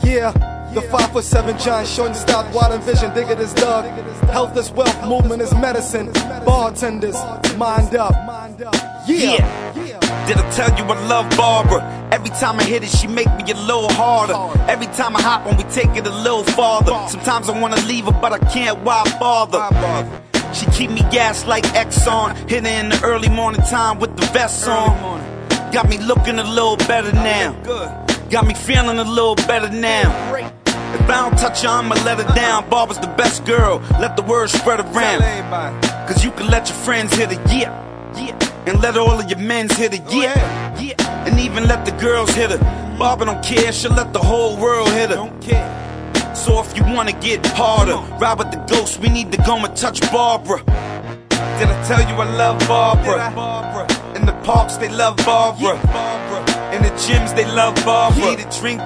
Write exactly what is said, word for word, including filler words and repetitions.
Yeah, the five foot seven giant, short and stout, wide and vision, dig it is Doug. Health is wealth, movement is medicine. Bartenders, mind up. Yeah. yeah. Did I tell you I love Barbara? Every time I hit it, she make me a little harder. Every time I hop on, we take it a little farther. Sometimes I wanna leave her, but I can't, why bother? She keep me gassed like Exxon. Hit her in the early morning time with the vest on. Got me looking a little better now. Got me feeling a little better now. If I don't touch her, I'ma let her down. Barbara's the best girl, let the word spread around. Cause you can let your friends hit her, yeah, yeah. And let all of your men's hit her, yeah, yeah. And even let the girls hit her. Barbara don't care, she'll let the whole world hit her. So if you wanna get harder, ride with the ghost, we need to go and touch Barbara. Did I tell you I love Barbara? In the parks they love Barbara. In the gyms they love Barbara. Eat a drink